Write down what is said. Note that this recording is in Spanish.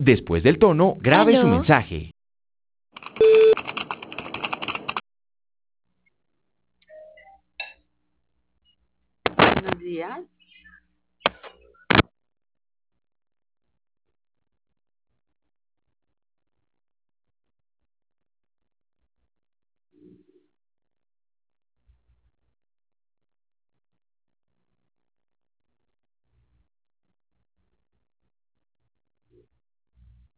Después del tono, grabe su ¿Aló? mensaje. Buenos días.